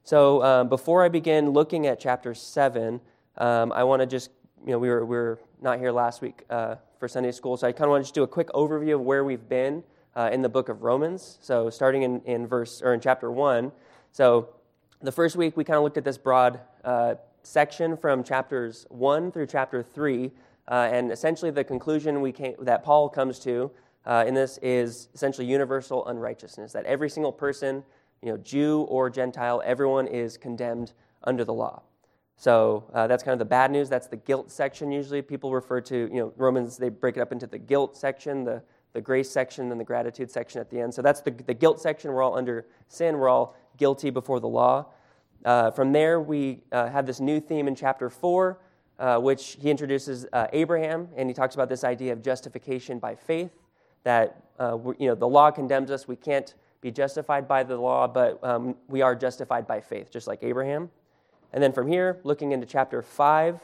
So before I begin looking at chapter 7, I want to just, we were not here last week for Sunday school, so I kind of want to just do a quick overview of where we've been in the book of Romans. So starting in chapter 1. So the first week we kind of looked at this broad section from chapters 1 through chapter 3, and essentially the conclusion that Paul comes to in this is essentially universal unrighteousness, that every single person, Jew or Gentile, everyone is condemned under the law. So that's kind of the bad news. That's the guilt section usually. People refer to, Romans, they break it up into the guilt section, the grace section, and the gratitude section at the end. So that's the guilt section. We're all under sin. We're all guilty before the law. From there, we have this new theme in chapter 4, which he introduces Abraham, and he talks about this idea of justification by faith, that the law condemns us. We can't be justified by the law, but we are justified by faith, just like Abraham. And then from here, looking into chapter 5,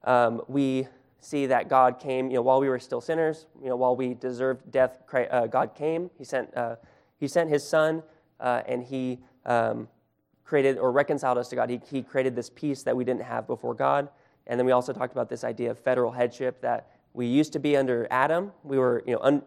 we see that God came, while we were still sinners, while we deserved death, God came. He sent His Son, and He created or reconciled us to God. He created this peace that we didn't have before God. And then we also talked about this idea of federal headship, that we used to be under Adam. We were,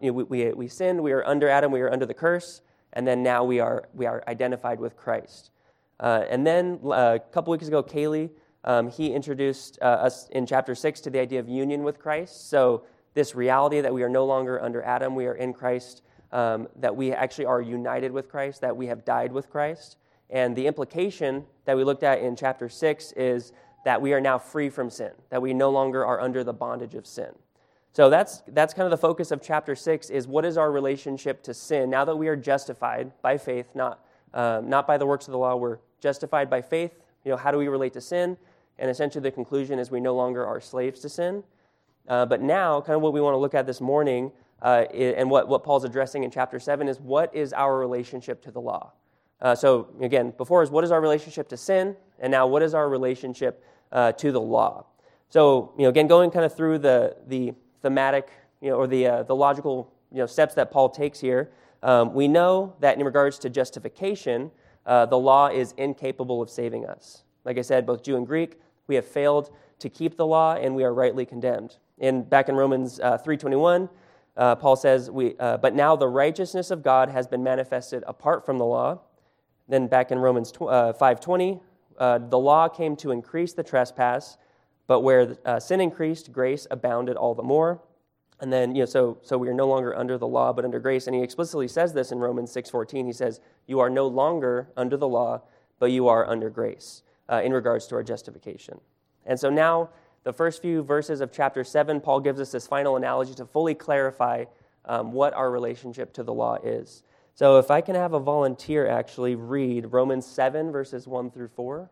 we sinned. We were under Adam. We were under the curse. And then now we are identified with Christ. And then a couple weeks ago, Kaylee, he introduced us in chapter 6 to the idea of union with Christ. So this reality that we are no longer under Adam, we are in Christ, that we actually are united with Christ, that we have died with Christ. And the implication that we looked at in chapter 6 is that we are now free from sin, that we no longer are under the bondage of sin. So that's kind of the focus of chapter 6, is what is our relationship to sin now that we are justified by faith, not by the works of the law. We're justified by faith. How do we relate to sin? And essentially the conclusion is we no longer are slaves to sin. But now, kind of what we want to look at this morning, and what Paul's addressing in chapter 7 is what is our relationship to the law? So again, before is what is our relationship to sin, and now what is our relationship to the law? So again, going kind of through the thematic, or the logical steps that Paul takes here, we know that in regards to justification, the law is incapable of saving us. Like I said, both Jew and Greek, we have failed to keep the law, and we are rightly condemned. Back in Romans 3:21, Paul says, but now the righteousness of God has been manifested apart from the law. Then back in Romans 5:20, the law came to increase the trespass, but where sin increased, grace abounded all the more. And then, so we are no longer under the law, but under grace. And he explicitly says this in Romans 6:14. He says, you are no longer under the law, but you are under grace in regards to our justification. And so now, the first few verses of chapter 7, Paul gives us this final analogy to fully clarify what our relationship to the law is. So if I can have a volunteer actually read Romans 7, verses 1 through 4.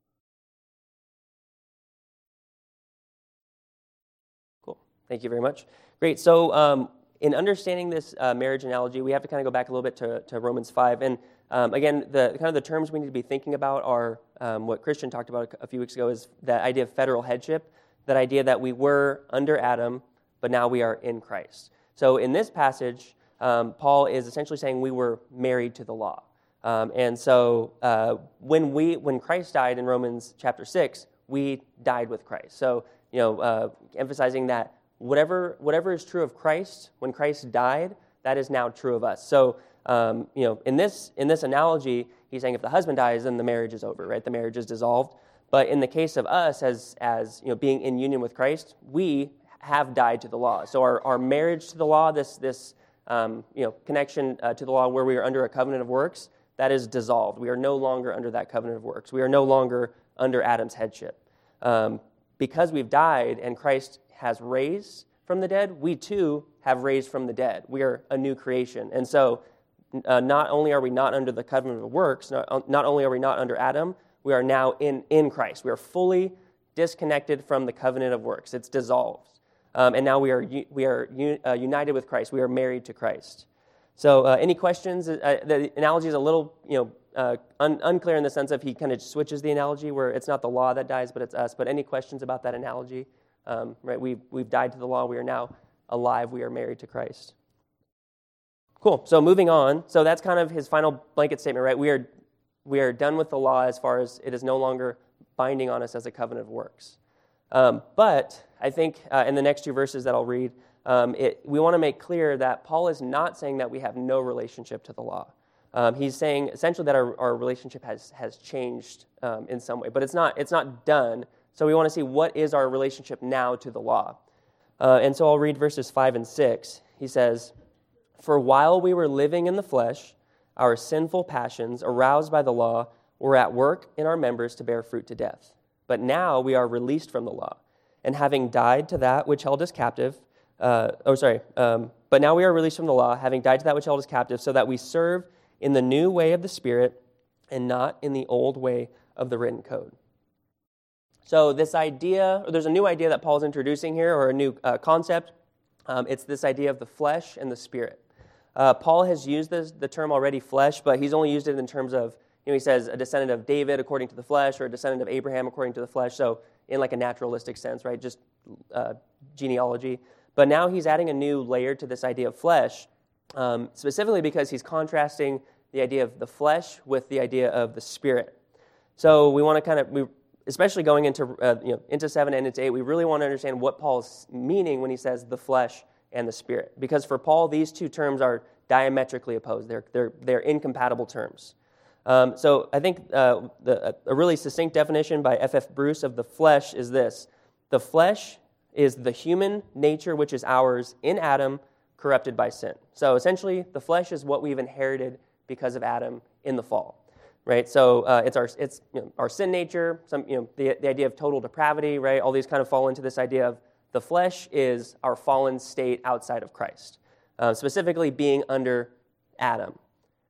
Cool. Thank you very much. Great. So in understanding this marriage analogy, we have to kind of go back a little bit to Romans 5. And again, the terms we need to be thinking about are what Christian talked about a few weeks ago, is that idea of federal headship, that idea that we were under Adam, but now we are in Christ. So in this passage, Paul is essentially saying we were married to the law. And so when Christ died in Romans chapter 6, we died with Christ. So, emphasizing that whatever is true of Christ, when Christ died, that is now true of us. So, in this analogy, he's saying if the husband dies, then the marriage is over, right? The marriage is dissolved. But in the case of us, as being in union with Christ, we have died to the law. So our marriage to the law, this connection to the law where we are under a covenant of works, that is dissolved. We are no longer under that covenant of works. We are no longer under Adam's headship. Because we've died and Christ has raised from the dead, we too have raised from the dead. We are a new creation. And so not only are we not under the covenant of works, not only are we not under Adam, we are now in Christ. We are fully disconnected from the covenant of works. It's dissolved. And now we are united with Christ. We are married to Christ. So any questions? The analogy is a little unclear in the sense of he kind of switches the analogy where it's not the law that dies, but it's us. But any questions about that analogy? Right? We've died to the law. We are now alive. We are married to Christ. Cool. So moving on. So that's kind of his final blanket statement, right? we are done with the law as far as it is no longer binding on us as a covenant of works. But I think in the next two verses that I'll read, we want to make clear that Paul is not saying that we have no relationship to the law. He's saying essentially that our relationship has changed in some way, but it's not done. So we want to see what is our relationship now to the law. And so I'll read verses 5 and 6. He says, "For while we were living in the flesh, our sinful passions, aroused by the law, were at work in our members to bear fruit to death. But now we are released from the law, and having died to that which held us captive, but now we are released from the law, having died to that which held us captive, so that we serve in the new way of the Spirit and not in the old way of the written code." So there's a new idea that Paul's introducing here, or a new concept. It's this idea of the flesh and the Spirit. Paul has used the term already, flesh, but he's only used it in terms of, he says a descendant of David according to the flesh, or a descendant of Abraham according to the flesh, so in like a naturalistic sense, right, just genealogy. But now he's adding a new layer to this idea of flesh, specifically because he's contrasting the idea of the flesh with the idea of the Spirit. So we want to especially going into 7 and into 8, we really want to understand what Paul's meaning when he says the flesh and the Spirit. Because for Paul, these two terms are diametrically opposed. They're incompatible terms. So I think a really succinct definition by F.F. Bruce of the flesh is this: the flesh is the human nature which is ours in Adam, corrupted by sin. So essentially, the flesh is what we've inherited because of Adam in the fall. Right, so it's our sin nature. The idea of total depravity. Right, all these kind of fall into this idea of the flesh is our fallen state outside of Christ, specifically being under Adam.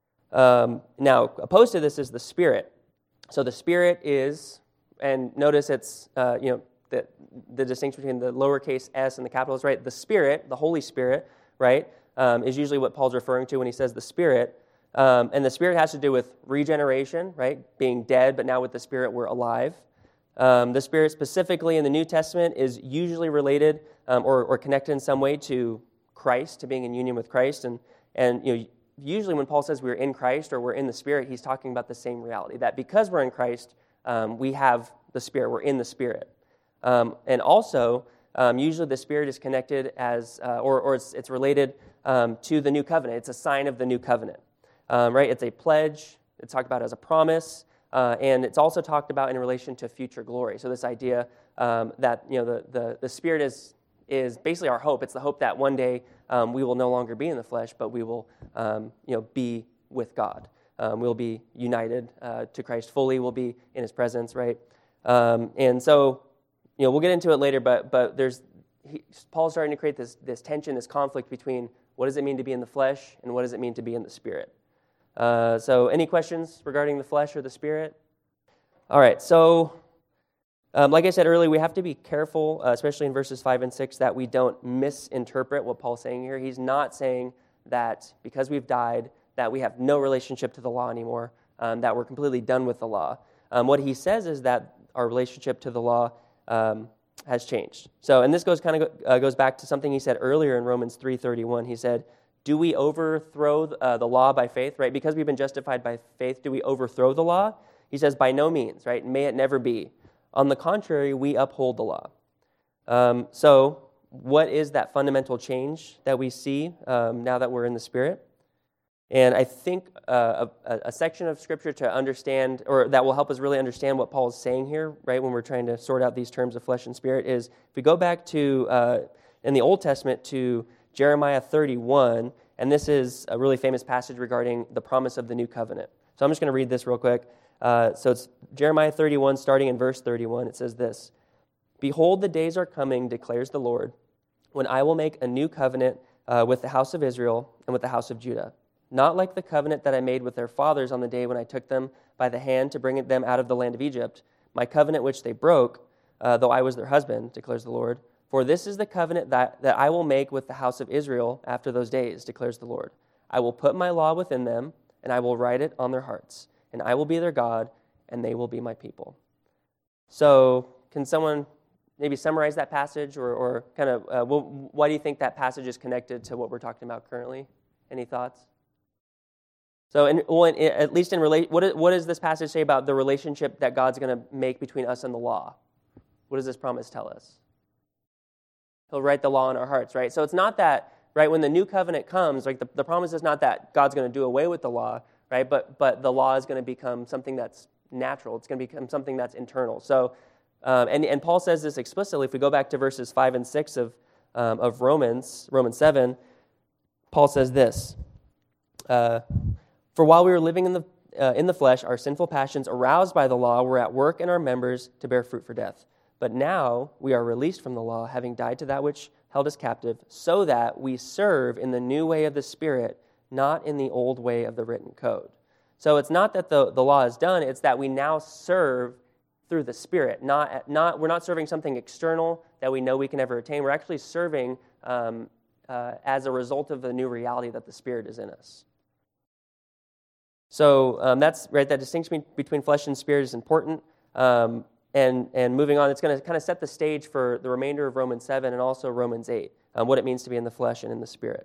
Now, opposed to this is the Spirit. So the Spirit is, and notice it's the distinction between the lowercase s and the capitals. Right, the Spirit, the Holy Spirit, right, is usually what Paul's referring to when he says the Spirit. And the Spirit has to do with regeneration, right? Being dead, but now with the Spirit we're alive. The Spirit specifically in the New Testament is usually related or connected in some way to Christ, to being in union with Christ. And usually when Paul says we're in Christ or we're in the Spirit, he's talking about the same reality, that because we're in Christ, we have the Spirit, we're in the Spirit. And also, usually the Spirit is connected as, or it's related to the new covenant. It's a sign of the new covenant. Right, it's a pledge. It's talked about as a promise, and it's also talked about in relation to future glory. So this idea that the Spirit is basically our hope. It's the hope that one day we will no longer be in the flesh, but we will be with God. We'll be united to Christ fully. We'll be in His presence, right? And so we'll get into it later, but Paul's starting to create this tension, this conflict between what does it mean to be in the flesh and what does it mean to be in the Spirit. So any questions regarding the flesh or the Spirit? All right, so like I said earlier, we have to be careful, especially in verses 5 and 6, that we don't misinterpret what Paul's saying here. He's not saying that because we've died, that we have no relationship to the law anymore, that we're completely done with the law. What he says is that our relationship to the law has changed. So, and this goes back to something he said earlier in Romans 3:31. He said, do we overthrow the law by faith, right? Because we've been justified by faith, do we overthrow the law? He says, by no means, right? May it never be. On the contrary, we uphold the law. So what is that fundamental change that we see now that we're in the Spirit? And I think a section of Scripture to understand, or that will help us really understand what Paul is saying here, right, when we're trying to sort out these terms of flesh and spirit, is if we go back to, in the Old Testament, to Jeremiah 31, and this is a really famous passage regarding the promise of the new covenant. So I'm just going to read this real quick. So it's Jeremiah 31, starting in verse 31. It says this: Behold, the days are coming, declares the Lord, when I will make a new covenant with the house of Israel and with the house of Judah. Not like the covenant that I made with their fathers on the day when I took them by the hand to bring them out of the land of Egypt, my covenant which they broke, though I was their husband, declares the Lord. For this is the covenant that I will make with the house of Israel after those days, declares the Lord. I will put my law within them, and I will write it on their hearts, and I will be their God, and they will be my people. So can someone maybe summarize that passage, or kind of, why do you think that passage is connected to what we're talking about currently? Any thoughts? So, at least what does this passage say about the relationship that God's going to make between us and the law? What does this promise tell us? He'll write the law in our hearts, right? So it's not that, right, when the new covenant comes, like the promise is not that God's going to do away with the law, right? But the law is going to become something that's natural. It's going to become something that's internal. So, and Paul says this explicitly. If we go back to verses 5 and 6 of Romans 7, Paul says this: "For while we were living in the flesh, our sinful passions, aroused by the law, were at work in our members to bear fruit for death. But now we are released from the law, having died to that which held us captive, so that we serve in the new way of the Spirit, not in the old way of the written code." So it's not that the law is done, it's that we now serve through the Spirit. We're not serving something external that we know we can never attain. We're actually serving as a result of the new reality that the Spirit is in us. So that's right. That distinction between flesh and spirit is important. And moving on, it's going to kind of set the stage for the remainder of Romans 7 and also Romans 8, what it means to be in the flesh and in the Spirit.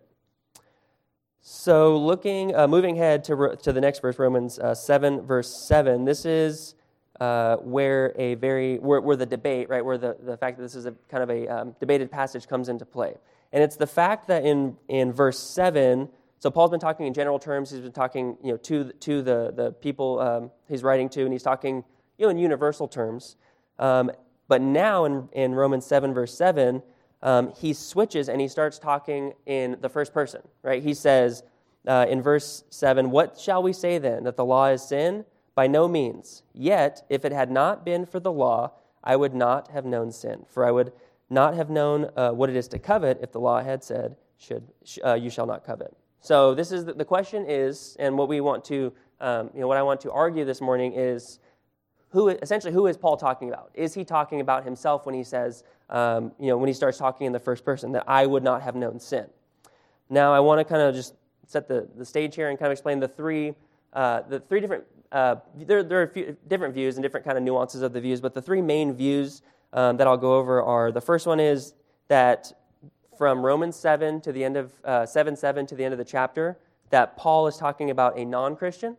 So moving ahead to the next verse, Romans 7, verse 7, this is where the debate, right, where the fact that this is a kind of a debated passage comes into play. And it's the fact that in verse 7, so Paul's been talking in general terms. He's been talking, to the people he's writing to, and he's talking, in universal terms. But now in Romans 7, verse 7, he switches and he starts talking in the first person, right? He says in verse 7, "What shall we say then? That the law is sin? By no means. Yet, if it had not been for the law, I would not have known sin. For I would not have known what it is to covet if the law had said, you shall not covet." So this is the question is, and what we want to, what I want to argue this morning is, who is Paul talking about? Is he talking about himself when he says, when he starts talking in the first person, that I would not have known sin? Now, I want to kind of just set the stage here and kind of explain the three different, there are a few different views and different kind of nuances of the views, but the three main views that I'll go over are, the first one is that from Romans 7 to the end of 7:7 to the end of the chapter, that Paul is talking about a non-Christian.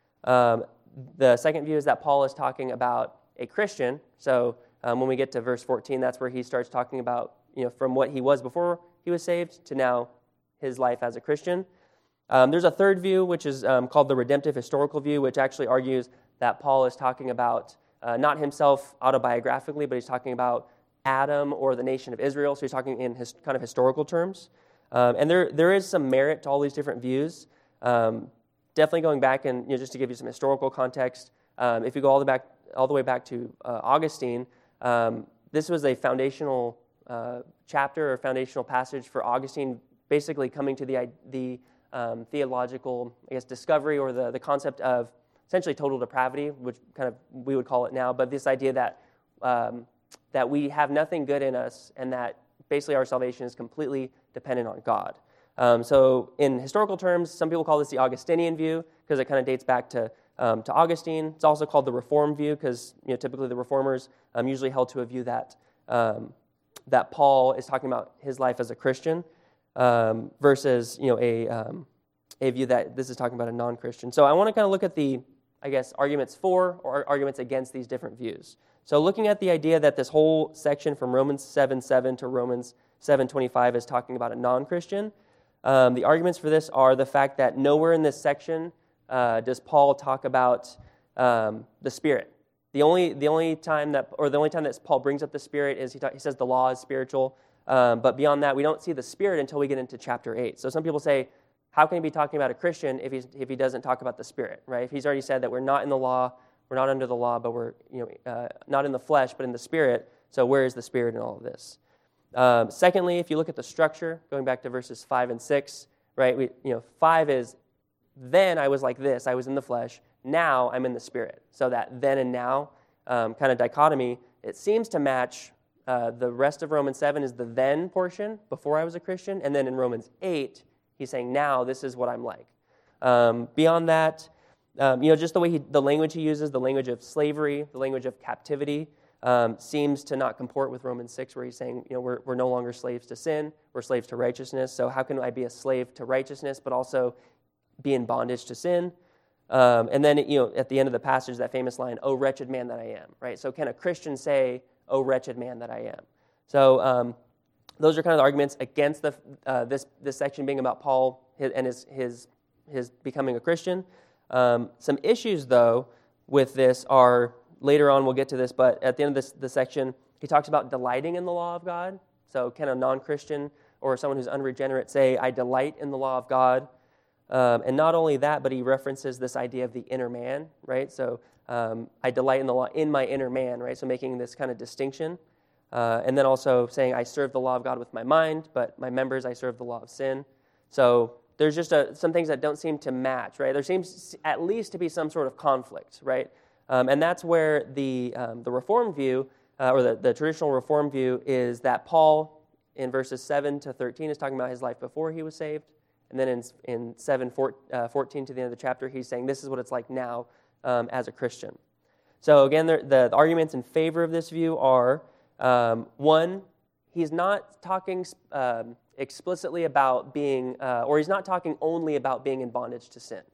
The second view is that Paul is talking about a Christian. So when we get to verse 14, that's where he starts talking about, from what he was before he was saved to now his life as a Christian. There's a third view, which is called the redemptive historical view, which actually argues that Paul is talking about not himself autobiographically, but he's talking about Adam or the nation of Israel. So he's talking in his kind of historical terms. And there is some merit to all these different views. Definitely going back and just to give you some historical context, if you go all the way back to Augustine, this was a foundational chapter or foundational passage for Augustine, basically coming to the theological, discovery or the concept of essentially total depravity, which kind of we would call it now, but this idea that we have nothing good in us and that basically our salvation is completely dependent on God. So in historical terms, some people call this the Augustinian view because it kind of dates back to Augustine. It's also called the Reformed view because typically the Reformers usually held to a view that that Paul is talking about his life as a Christian versus a view that this is talking about a non-Christian. So I want to kind of look at the arguments for or arguments against these different views. So looking at the idea that this whole section from Romans 7:7 to Romans 7:25 is talking about a non-Christian. The arguments for this are the fact that nowhere in this section does Paul talk about the Spirit. The only time that Paul brings up the Spirit is he says the law is spiritual, but beyond that we don't see the Spirit until we get into chapter 8. So some people say, how can he be talking about a Christian if he doesn't talk about the Spirit? Right? If he's already said that we're not in the law, we're not under the law, but we're not in the flesh, but in the Spirit. So where is the Spirit in all of this? Secondly, if you look at the structure, going back to verses 5 and 6, right? 5 is, then I was like this, I was in the flesh, now I'm in the Spirit. So that then and now kind of dichotomy, it seems to match the rest of Romans 7 is the then portion, before I was a Christian, and then in Romans 8, he's saying, now this is what I'm like. Beyond that, just the way the language he uses, the language of slavery, the language of captivity, seems to not comport with Romans 6, where he's saying, we're no longer slaves to sin, we're slaves to righteousness. So how can I be a slave to righteousness, but also be in bondage to sin. And then, at the end of the passage, that famous line, "Oh, wretched man that I am," right? So can a Christian say, "Oh, wretched man that I am"? So those are kind of the arguments against this section being about Paul and his becoming a Christian. Some issues, though, with this are, later on we'll get to this, but at the end of this section, he talks about delighting in the law of God. So can a non-Christian or someone who's unregenerate say, "I delight in the law of God"? And not only that, but he references this idea of the inner man, right? So I delight in the law in my inner man, right? So making this kind of distinction. And then also saying, "I serve the law of God with my mind, but my members I serve the law of sin." So there's just some things that don't seem to match, right? There seems at least to be some sort of conflict, right? And that's where the Reformed view, or the traditional Reformed view, is that Paul, in verses 7 to 13, is talking about his life before he was saved. And then in 7:14 to the end of the chapter, he's saying this is what it's like now as a Christian. So again, the arguments in favor of this view are, one, he's not talking explicitly about being, or he's not talking only about being in bondage to sin.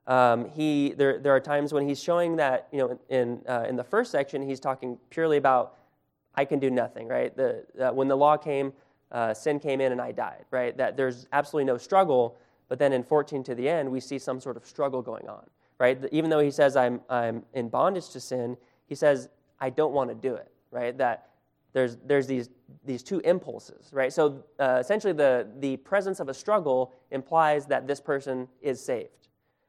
There are times when he's showing that, in the first section, he's talking purely about, I can do nothing, right? When the law came, sin came in and I died, right? That there's absolutely no struggle, but then in 14 to the end, we see some sort of struggle going on, right? Even though he says I'm in bondage to sin, he says I don't want to do it, right? That there's these two impulses, right? So essentially the presence of a struggle implies that this person is saved.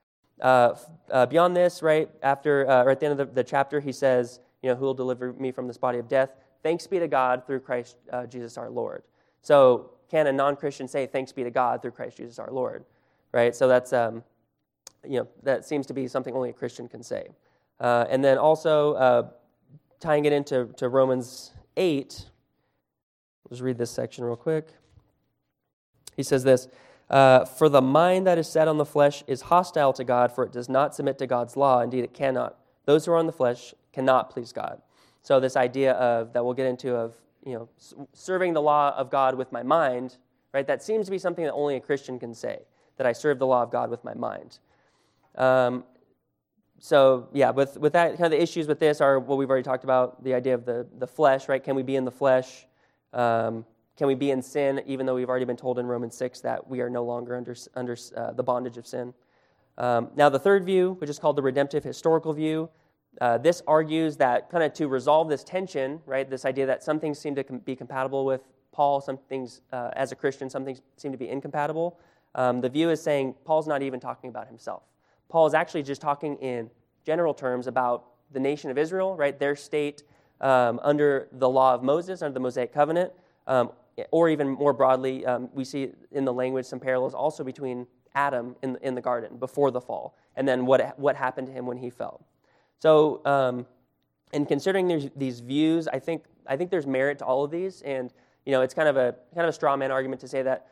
Beyond this, right, after at the end of the chapter, he says, who will deliver me from this body of death? Thanks be to God through Christ Jesus our Lord. So can a non-Christian say, "Thanks be to God through Christ Jesus our Lord"? Right? So that's, that seems to be something only a Christian can say. And then also tying it into Romans 8, let's read this section real quick. He says this, "For the mind that is set on the flesh is hostile to God, for it does not submit to God's law. Indeed, it cannot. Those who are on the flesh cannot please God." So this idea that we'll get into of, serving the law of God with my mind, right? That seems to be something that only a Christian can say, that I serve the law of God with my mind. So yeah, with that, kind of the issues with this are what we've already talked about, the idea of the flesh, right? Can we be in the flesh? Can we be in sin, even though we've already been told in Romans 6 that we are no longer under the bondage of sin? Now the third view, which is called the redemptive historical view, this argues that kind of to resolve this tension, right, this idea that some things seem to be compatible with Paul, some things, as a Christian, some things seem to be incompatible. The view is saying Paul's not even talking about himself. Paul is actually just talking in general terms about the nation of Israel, right, their state under the law of Moses, under the Mosaic covenant, or even more broadly, we see in the language some parallels also between Adam in the garden before the fall, and then what happened to him when he fell. So, in considering these views, I think there's merit to all of these, and it's kind of a straw man argument to say that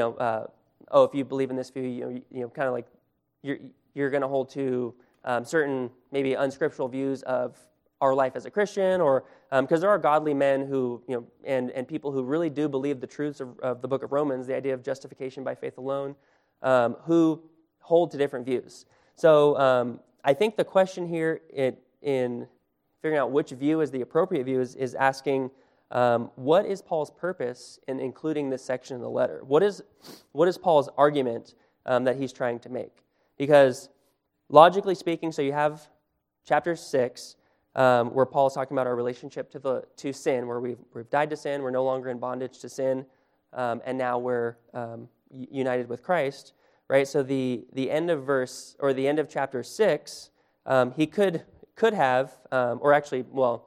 if you believe in this view, kind of like you're going to hold to certain maybe unscriptural views of our life as a Christian, or because there are godly men who and people who really do believe the truths of the book of Romans, the idea of justification by faith alone, who hold to different views. So. I think the question here in figuring out which view is the appropriate view is asking, what is Paul's purpose in including this section of the letter? What is Paul's argument that he's trying to make? Because logically speaking, so you have chapter 6, where Paul is talking about our relationship to sin, where we've died to sin, we're no longer in bondage to sin, and now we're united with Christ. Right, so the end of verse, or the end of chapter 6, he could have, or actually,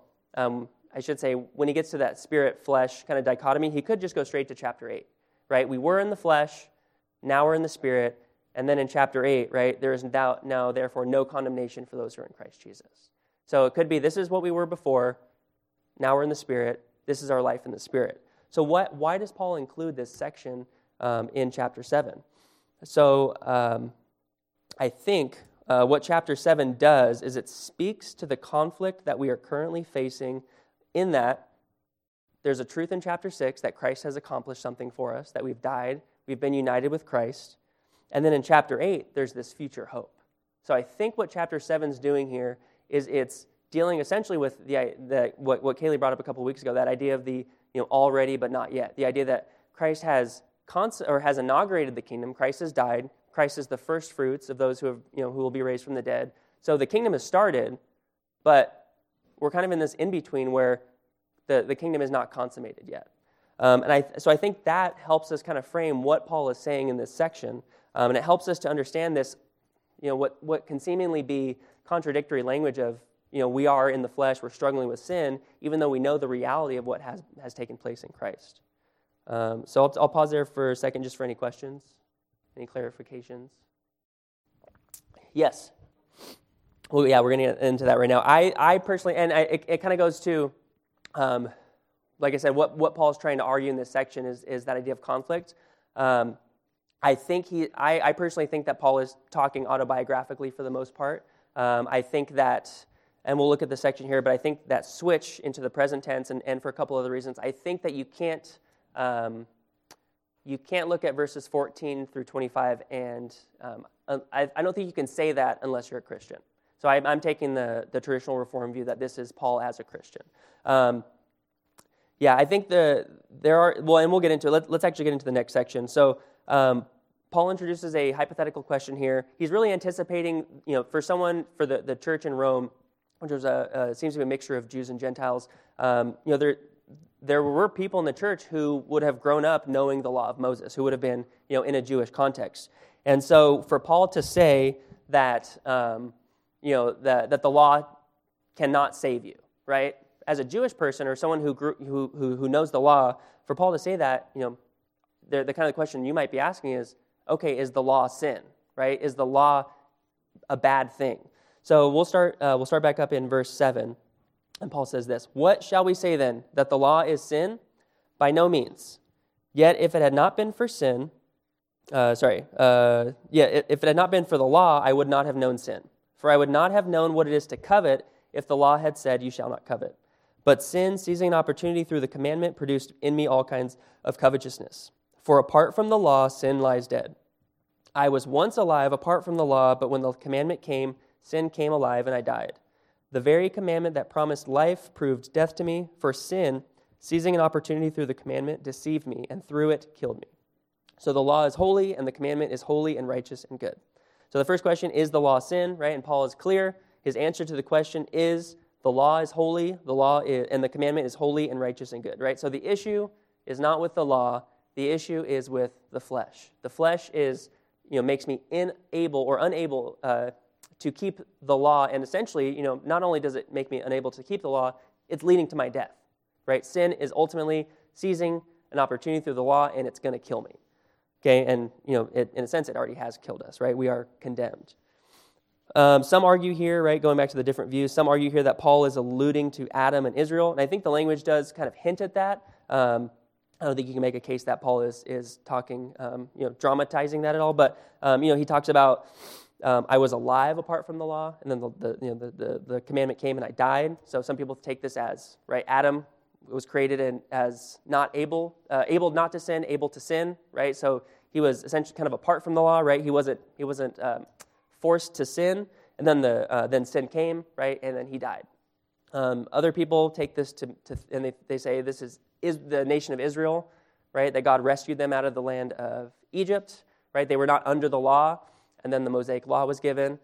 I should say, when he gets to that spirit-flesh kind of dichotomy, he could just go straight to chapter 8, right? We were in the flesh, now we're in the spirit, and then in chapter 8, right, there is now therefore no condemnation for those who are in Christ Jesus. So it could be, this is what we were before, now we're in the spirit, this is our life in the spirit. So why does Paul include this section in chapter 7? So I think what chapter 7 does is it speaks to the conflict that we are currently facing, in that there's a truth in chapter 6 that Christ has accomplished something for us, that we've died, we've been united with Christ, And then in chapter 8, there's this future hope. So I think what chapter 7 is doing here is it's dealing essentially with what Kaylee brought up a couple weeks ago, that idea of the already but not yet. The idea that Christ has inaugurated the kingdom. Christ has died. Christ is the first fruits of those who will be raised from the dead. So the kingdom has started, but we're kind of in this in-between where the kingdom is not consummated yet. So I think that helps us kind of frame what Paul is saying in this section, and it helps us to understand this, what can seemingly be contradictory language of, we are in the flesh, we're struggling with sin, even though we know the reality of what has taken place in Christ. So I'll pause there for a second just for any questions, any clarifications. Yes. Well, yeah, we're going to get into that right now. I personally, and it kind of goes to, like I said, what Paul's trying to argue in this section is that idea of conflict. I personally think that Paul is talking autobiographically for the most part. I think that, and we'll look at the section here, but I think that switch into the present tense, and for a couple other reasons, I think that you can't look at verses 14 through 25, and I don't think you can say that unless you're a Christian. So I'm taking the traditional Reformed view that this is Paul as a Christian. I think there are, and we'll get into it. Let's actually get into the next section. So Paul introduces a hypothetical question here. He's really anticipating, for the church in Rome, which was seems to be a mixture of Jews and Gentiles, there were people in the church who would have grown up knowing the law of Moses, who would have been, in a Jewish context. And so for Paul to say that, that the law cannot save you, right? As a Jewish person or someone who knows the law, for Paul to say that, the kind of question you might be asking is, okay, is the law sin, right? Is the law a bad thing? So we'll start back up in verse 7, and Paul says this: "What shall we say then? That the law is sin? By no means. Yet if it had not been for sin, if it had not been for the law, I would not have known sin. For I would not have known what it is to covet if the law had said, 'You shall not covet.' But sin, seizing an opportunity through the commandment, produced in me all kinds of covetousness. For apart from the law, sin lies dead. I was once alive apart from the law, but when the commandment came, sin came alive and I died. The very commandment that promised life proved death to me, for sin, seizing an opportunity through the commandment, deceived me, and through it killed me. So the law is holy, and the commandment is holy and righteous and good." So the first question, is the law sin, right? And Paul is clear. His answer to the question is, the law is holy, and the commandment is holy and righteous and good, right? So the issue is not with the law, the issue is with the flesh. The flesh makes me unable to keep the law, and essentially, not only does it make me unable to keep the law, it's leading to my death, right? Sin is ultimately seizing an opportunity through the law, and it's going to kill me, okay? And, in a sense, it already has killed us, right? We are condemned. Some argue here, right, going back to the different views, some argue here that Paul is alluding to Adam and Israel, and I think the language does kind of hint at that. I don't think you can make a case that Paul is talking, dramatizing that at all, but, he talks about, I was alive apart from the law, and then the commandment came and I died. So some people take this as, right, Adam was created as not able not to sin, able to sin, right? So he was essentially kind of apart from the law, right? He wasn't forced to sin, and then sin came, right? And then he died. Other people take this and they say this is the nation of Israel, right? That God rescued them out of the land of Egypt, right? They were not under the law, and then the Mosaic law was given,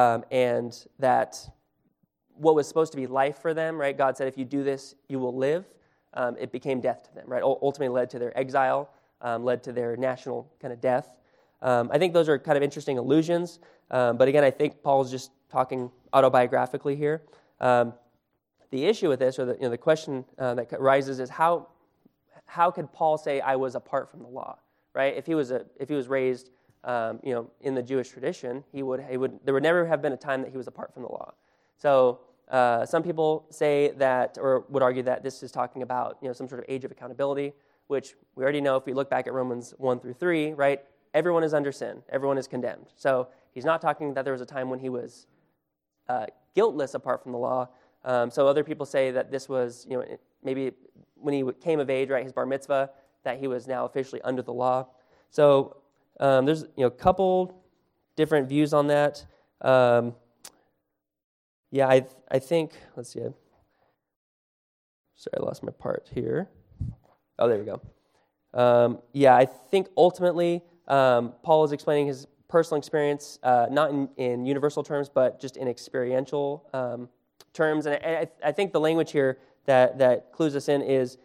and that what was supposed to be life for them, right? God said, if you do this, you will live. It became death to them, right? Ultimately led to their exile, led to their national kind of death. I think those are kind of interesting allusions, but again, I think Paul's just talking autobiographically here. The issue with this, or the question that arises, is how could Paul say I was apart from the law, right? If he was raised, in the Jewish tradition, there would never have been a time that he was apart from the law. So some people say that, or would argue that this is talking about some sort of age of accountability, which we already know if we look back at Romans 1-3, right? Everyone is under sin. Everyone is condemned. So he's not talking that there was a time when he was guiltless apart from the law. So other people say that this was, maybe when he came of age, right, his bar mitzvah, that he was now officially under the law. So There's a couple different views on that. I think, let's see. Sorry, I lost my part here. Oh, there we go. I think ultimately Paul is explaining his personal experience, not in universal terms, but just in experiential terms. And I think the language here that clues us in is,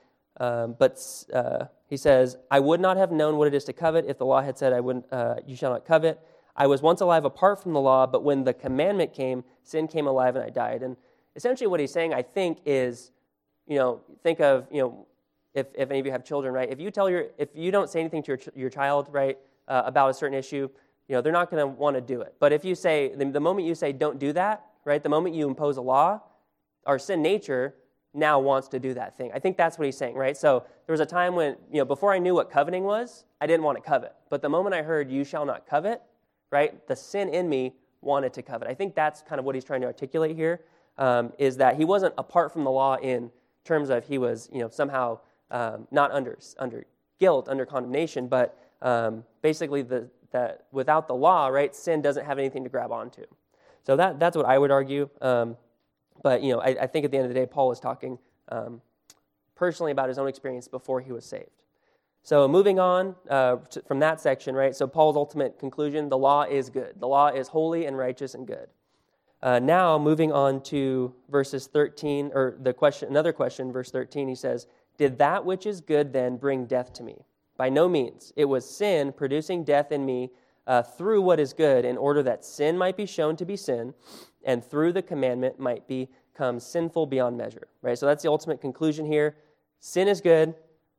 he says, I would not have known what it is to covet if the law had said, you shall not covet. I was once alive apart from the law, but when the commandment came, sin came alive and I died. And essentially what he's saying, I think, is, think of, if any of you have children, right? If you don't say anything to your child, right, about a certain issue, they're not going to want to do it. But if you say, the moment you say don't do that, right, the moment you impose a law, our sin nature now wants to do that thing. I think that's what he's saying, right? So there was a time when, before I knew what coveting was, I didn't want to covet. But the moment I heard you shall not covet, right, the sin in me wanted to covet. I think that's kind of what he's trying to articulate here, is that he wasn't apart from the law in terms of he was, somehow not under guilt, under condemnation, but basically that without the law, right, sin doesn't have anything to grab onto. So that's what I would argue. But I think at the end of the day, Paul is talking personally about his own experience before he was saved. So moving on from that section, right? So Paul's ultimate conclusion: the law is good. The law is holy and righteous and good. Now moving on to verses 13, or another question, verse 13. He says, "Did that which is good then bring death to me? By no means. It was sin producing death in me through what is good, in order that sin might be shown to be sin, and through the commandment might become sinful beyond measure." Right? So that's the ultimate conclusion here. Sin is good,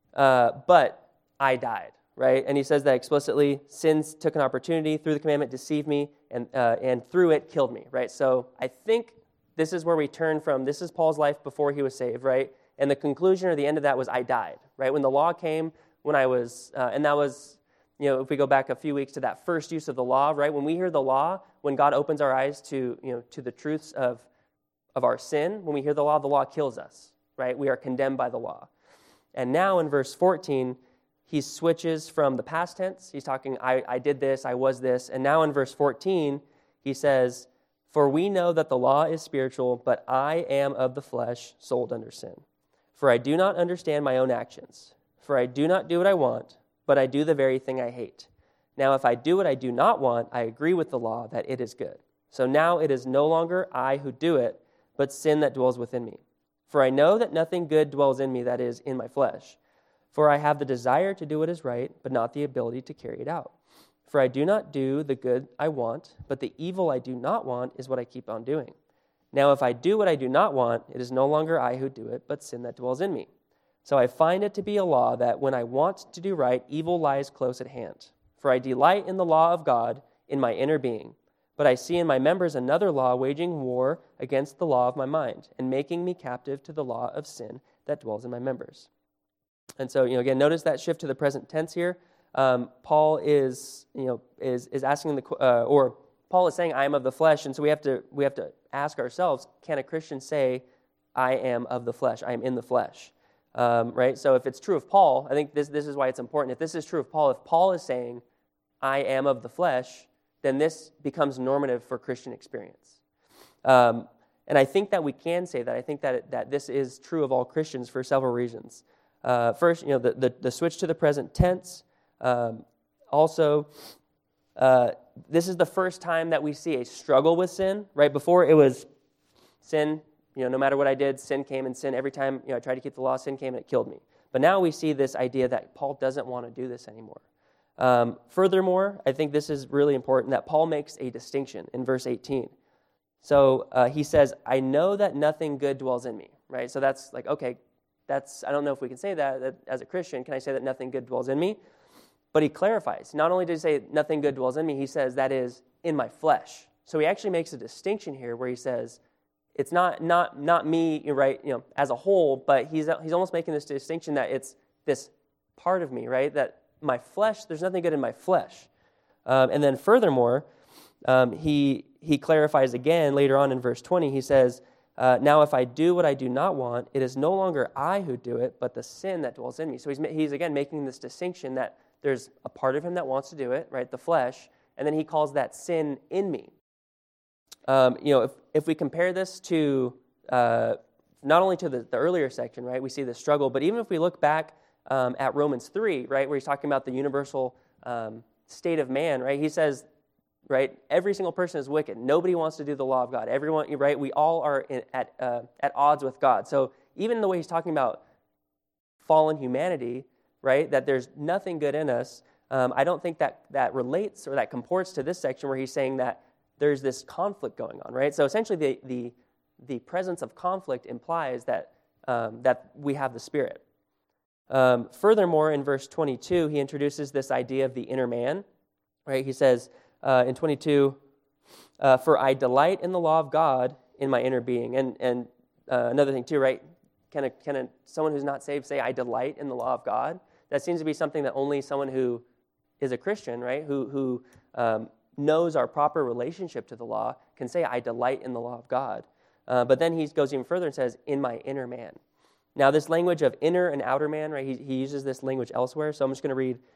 but I died. Right? And he says that explicitly. Sin took an opportunity through the commandment, deceived me, and through it killed me. Right? So I think this is where we turn from. This is Paul's life before he was saved. Right? And the conclusion or the end of that was I died. Right? When the law came, when I was, and that was, if we go back a few weeks to that first use of the law, right? When we hear the law, when God opens our eyes to the truths of our sin, when we hear the law kills us, right? We are condemned by the law. And now in verse 14, he switches from the past tense. He's talking, I did this, I was this. And now in verse 14, he says, "For we know that the law is spiritual, but I am of the flesh, sold under sin. For I do not understand my own actions. For I do not do what I want, but I do the very thing I hate. Now if I do what I do not want, I agree with the law that it is good. So now it is no longer I who do it, but sin that dwells within me. For I know that nothing good dwells in me, that is, in my flesh. For I have the desire to do what is right, but not the ability to carry it out. For I do not do the good I want, but the evil I do not want is what I keep on doing. Now if I do what I do not want, it is no longer I who do it, but sin that dwells in me. So I find it to be a law that when I want to do right, evil lies close at hand. For I delight in the law of God in my inner being, but I see in my members another law waging war against the law of my mind and making me captive to the law of sin that dwells in my members." And so, again, notice that shift to the present tense here. Paul is asking or Paul is saying, "I am of the flesh," and so we have to ask ourselves, can a Christian say, "I am of the flesh. I am in the flesh"? Right? So if it's true of Paul, I think this is why it's important. If this is true of Paul, if Paul is saying, "I am of the flesh," then this becomes normative for Christian experience. And I think that we can say that. I think that this is true of all Christians for several reasons. First, the switch to the present tense. Also, this is the first time that we see a struggle with sin. Right? Before it was sin. No matter what I did, sin came, and sin, every time I tried to keep the law, sin came and it killed me. But now we see this idea that Paul doesn't want to do this anymore. Furthermore, I think this is really important, that Paul makes a distinction in verse 18. So he says, "I know that nothing good dwells in me." Right? So that's like, okay, I don't know if we can say that as a Christian. Can I say that nothing good dwells in me? But he clarifies. Not only does he say nothing good dwells in me, he says that is in my flesh. So he actually makes a distinction here where he says, it's not me, right, as a whole, but he's almost making this distinction that it's this part of me, right, that my flesh, there's nothing good in my flesh. And then furthermore, he clarifies again later on in verse 20. He says, "Now if I do what I do not want, it is no longer I who do it, but the sin that dwells in me." So he's again making this distinction that there's a part of him that wants to do it, right, the flesh, and then he calls that sin in me. If we compare this to not only to the earlier section, right, we see the struggle, but even if we look back at Romans 3, right, where he's talking about the universal state of man, right, he says, right, every single person is wicked. Nobody wants to do the law of God. Everyone, right, we all are at odds with God. So even the way he's talking about fallen humanity, right, that there's nothing good in us, I don't think that relates or that comports to this section where he's saying that there's this conflict going on, right? So essentially the presence of conflict implies that we have the Spirit. Furthermore, in verse 22, he introduces this idea of the inner man, right? He says in 22, for I delight in the law of God in my inner being. And another thing too, right? Can someone who's not saved say, I delight in the law of God? That seems to be something that only someone who is a Christian, right, who knows our proper relationship to the law can say, I delight in the law of God. But then he goes even further and says, in my inner man. Now, this language of inner and outer man, right, he uses this language elsewhere, so I'm just going to read,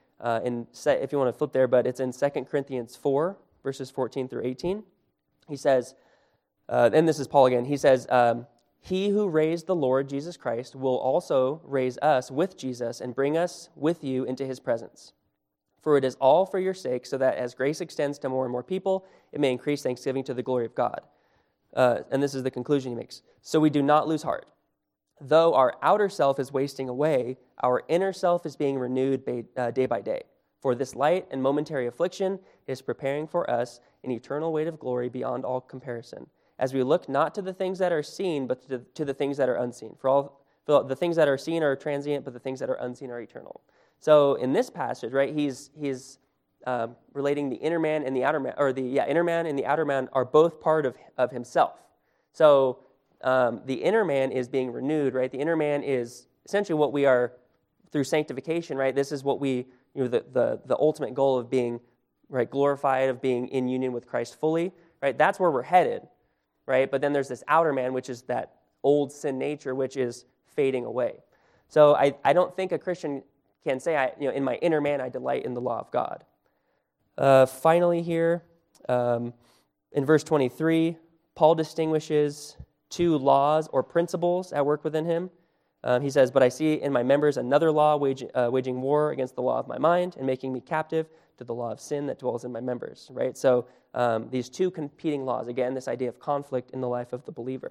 if you want to flip there, but it's in 2 Corinthians 4, verses 14 through 18. He says, and this is Paul again, he says, he who raised the Lord Jesus Christ will also raise us with Jesus and bring us with you into his presence. For it is all for your sake, so that as grace extends to more and more people, it may increase thanksgiving to the glory of God. And this is the conclusion he makes. So we do not lose heart. Though our outer self is wasting away, our inner self is being renewed day by day. For this light and momentary affliction is preparing for us an eternal weight of glory beyond all comparison, as we look not to the things that are seen, but to the things that are unseen. For the things that are seen are transient, but the things that are unseen are eternal. So in this passage, right, he's relating the inner man and the outer man, or the inner man and the outer man are both part of himself. So the inner man is being renewed, right? The inner man is essentially what we are through sanctification, right? This is what we, the ultimate goal of being, right, glorified, of being in union with Christ fully, right? That's where we're headed, right? But then there's this outer man, which is that old sin nature, which is fading away. So I don't think a Christian can say, in my inner man, I delight in the law of God. Finally here, in verse 23, Paul distinguishes two laws or principles at work within him. He says, but I see in my members another law waging war against the law of my mind and making me captive to the law of sin that dwells in my members, right? So these two competing laws, again, this idea of conflict in the life of the believer.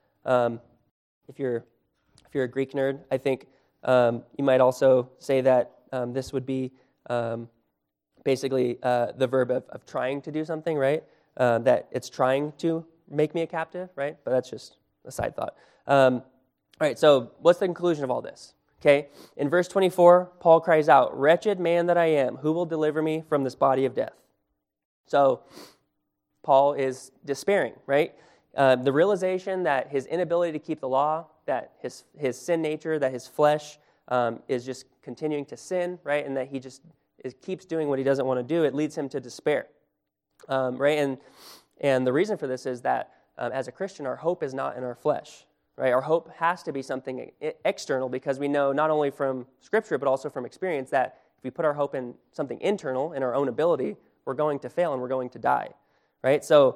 If you're a Greek nerd, I think you might also say that this would be basically the verb of trying to do something, right? That it's trying to make me a captive, right? But that's just a side thought. All right, so what's the conclusion of all this? Okay, in verse 24, Paul cries out, "Wretched man that I am, who will deliver me from this body of death?" So Paul is despairing, right? The realization that his inability to keep the law, that his sin nature, that his flesh is just continuing to sin, right? And that he just keeps doing what he doesn't want to do, it leads him to despair, right? And the reason for this is that as a Christian, our hope is not in our flesh, right? Our hope has to be something external, because we know not only from Scripture but also from experience that if we put our hope in something internal, in our own ability, we're going to fail and we're going to die, right? So,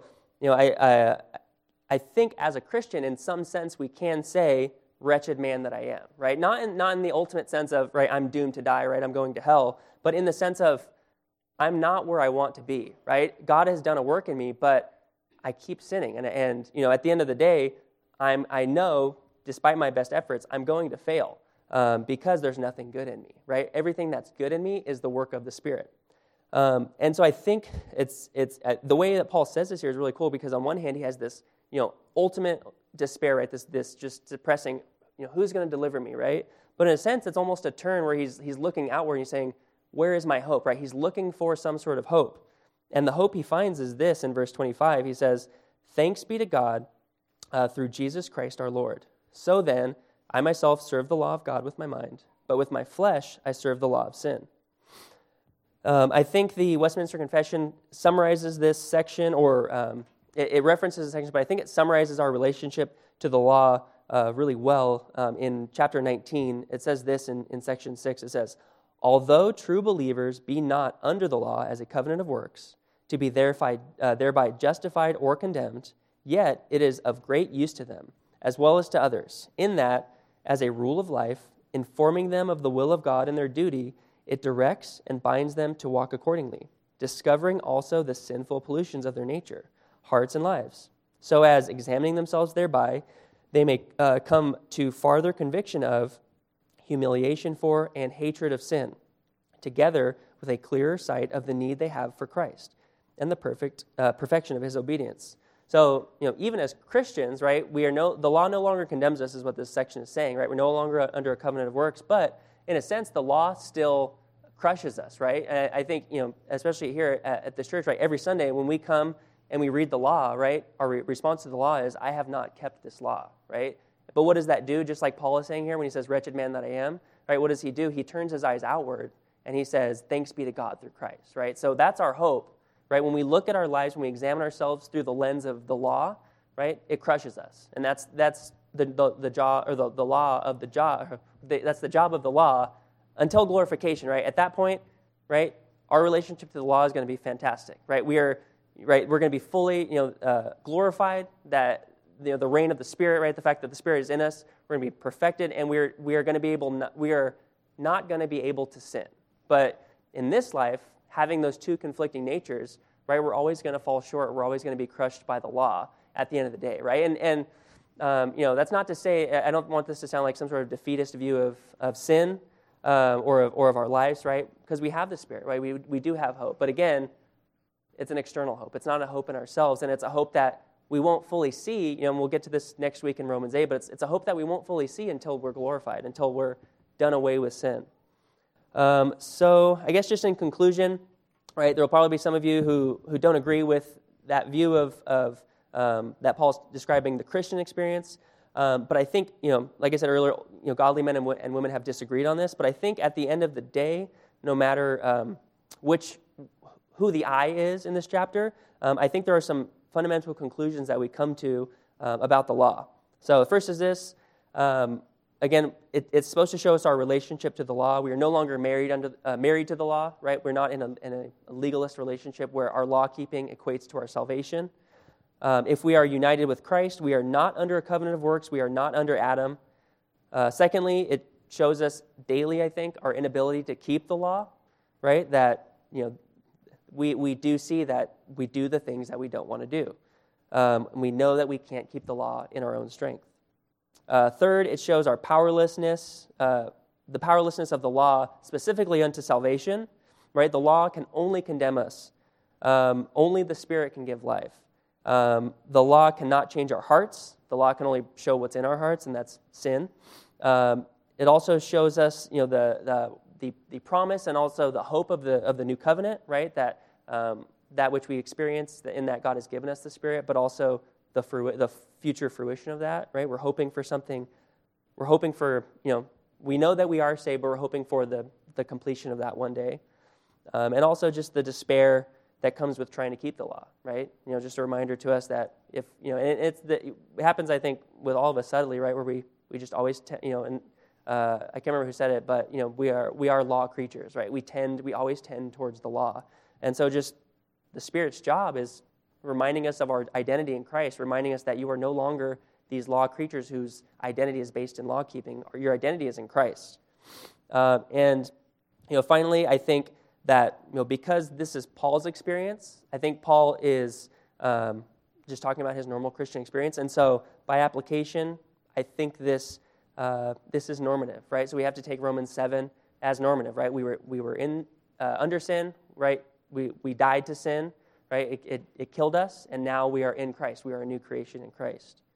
I think as a Christian, in some sense, we can say, "Wretched man that I am," right? Not in the ultimate sense of, right, I'm doomed to die, right, I'm going to hell, but in the sense of, I'm not where I want to be, right? God has done a work in me, but I keep sinning, and at the end of the day, I know, despite my best efforts, I'm going to fail because there's nothing good in me, right? Everything that's good in me is the work of the Spirit. And so I think it's the way that Paul says this here is really cool, because on one hand he has this ultimate despair, right? This just depressing, who's going to deliver me, right? But in a sense, it's almost a turn where he's looking outward and he's saying, where is my hope, right? He's looking for some sort of hope. And the hope he finds is this in verse 25. He says, "Thanks be to God through Jesus Christ our Lord. So then, I myself serve the law of God with my mind, but with my flesh I serve the law of sin." I think the Westminster Confession summarizes this section, or it references the section, but I think it summarizes our relationship to the law really well. In chapter 19, it says this in section 6. It says, Although true believers be not under the law as a covenant of works, to be thereby justified or condemned, yet it is of great use to them, as well as to others, in that, as a rule of life, informing them of the will of God and their duty, it directs and binds them to walk accordingly, discovering also the sinful pollutions of their nature, hearts and lives, so as, examining themselves thereby, they may come to farther conviction of, humiliation for, and hatred of sin, together with a clearer sight of the need they have for Christ and the perfection of his obedience. So, even as Christians, right, the law no longer condemns us, is what this section is saying, right? We're no longer under a covenant of works, but in a sense, the law still crushes us, right? And I think, especially here at this church, right, every Sunday when we come and we read the law, right, our response to the law is, I have not kept this law, right? But what does that do? Just like Paul is saying here when he says, wretched man that I am, right, what does he do? He turns his eyes outward and he says, thanks be to God through Christ, right? So that's our hope. Right, when we look at our lives, when we examine ourselves through the lens of the law, right, it crushes us, and that's the job, or the law of the job. That's the job of the law until glorification. Right, at that point, right, our relationship to the law is going to be fantastic. Right, we're going to be fully, glorified. That the reign of the Spirit, right, the fact that the Spirit is in us, we're going to be perfected, and we are going to be able. We are not going to be able to sin, but in this life, having those two conflicting natures, right, we're always going to fall short. We're always going to be crushed by the law at the end of the day, right? And that's not to say, I don't want this to sound like some sort of defeatist view of sin or of our lives, right? Because we have the Spirit, right? We do have hope. But again, it's an external hope. It's not a hope in ourselves, and it's a hope that we won't fully see. And we'll get to this next week in Romans 8, but it's a hope that we won't fully see until we're glorified, until we're done away with sin. So I guess just in conclusion, right, there will probably be some of you who don't agree with that view of that Paul's describing the Christian experience. But I think, like I said earlier, godly men and women have disagreed on this. But I think at the end of the day, no matter who the I is in this chapter, I think there are some fundamental conclusions that we come to about the law. So the first is this. Again, it's supposed to show us our relationship to the law. We are no longer married to the law, right? We're not in a legalist relationship where our law keeping equates to our salvation. If we are united with Christ, we are not under a covenant of works. We are not under Adam. Secondly, it shows us daily, I think, our inability to keep the law, right? That we do see that we do the things that we don't want to do. And we know that we can't keep the law in our own strength. Third, it shows our powerlessness, the powerlessness of the law specifically unto salvation, right? The law can only condemn us. Only the Spirit can give life. The law cannot change our hearts. The law can only show what's in our hearts, and that's sin. It also shows us, the promise and also the hope of the new covenant, right? That which we experience in that God has given us the Spirit, but also the future fruition of that, right? We're hoping for something. We're hoping for, we know that we are saved, but we're hoping for the completion of that one day. And also just the despair that comes with trying to keep the law, right? Just a reminder to us that if, it happens, I think, with all of us subtly, right, where we just always, and I can't remember who said it, but, we are law creatures, right? We always tend towards the law. And so just the Spirit's job is reminding us of our identity in Christ, reminding us that you are no longer these law creatures whose identity is based in law keeping, or your identity is in Christ. And finally, I think that because this is Paul's experience, I think Paul is just talking about his normal Christian experience, and so by application, I think this is normative, right? So we have to take Romans 7 as normative, right? We were in under sin, right? We died to sin. Right, it killed us, and now we are in Christ. We are a new creation in Christ.